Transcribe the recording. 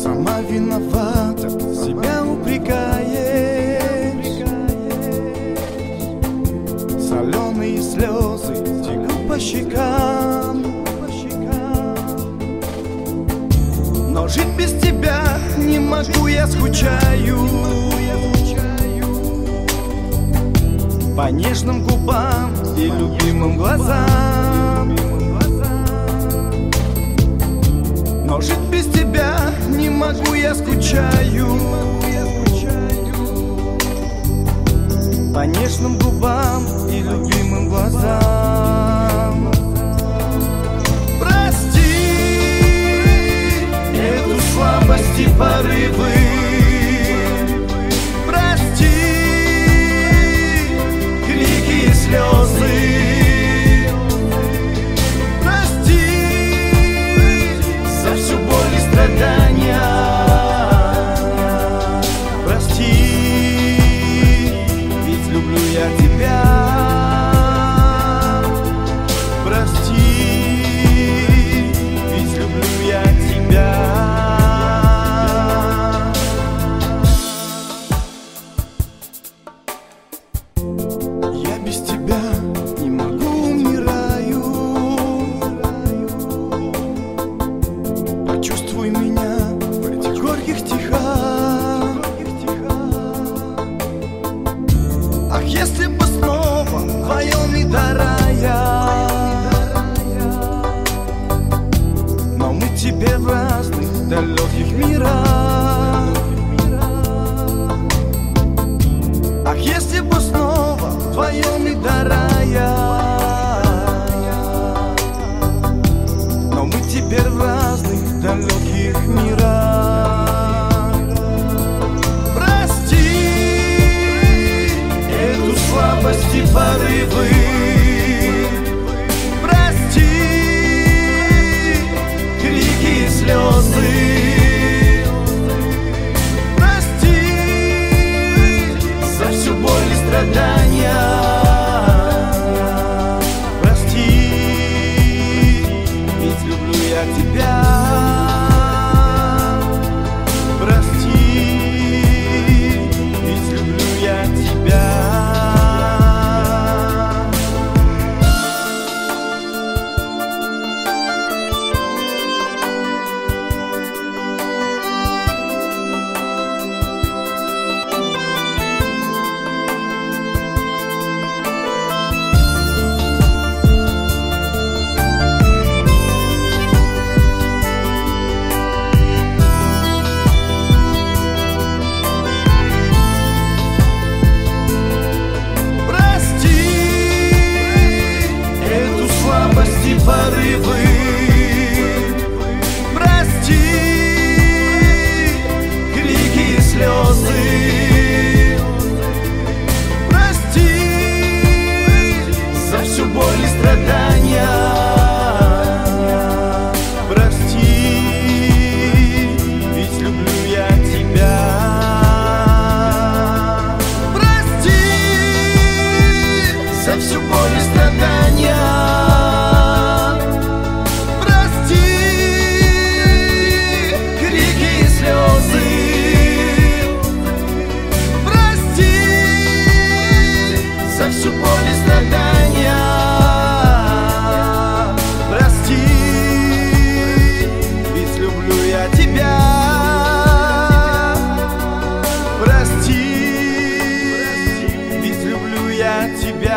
Сама виновата, себя упрекаешь. Соленые слезы текут по щекам. Но жить без тебя не могу, я скучаю по нежным губам и любимым глазам. Но жить без тебя не могу, я скучаю по нежным губам и любимым глазам. Прости эту слабость и порывы. Прости крики и слезы. Прости за всю боль и страдания. Прости, ведь люблю я тебя. Прости, ведь люблю я тебя. Я без тебя не могу, умираю. Почувствуй меня в этих горьких стихах. Ах, если бы снова вдвоем до рая. Но мы теперь в разных далеких мирах. Ах, если бы снова вдвоем до рая. Но мы теперь в разных далеких мирах. Прости эту слабость и порывы. Прости крики и слезы. Прости за всю боль и страдания. Прости, ведь люблю я тебя. Прости, ведь люблю я тебя. Порывы. Прости крики и слезы. Прости за всю боль и страдания. Прости, ведь люблю я тебя. Прости за всю боль и страдания. Всю боль и страдания. Прости, ведь люблю я тебя. Прости, ведь люблю я тебя.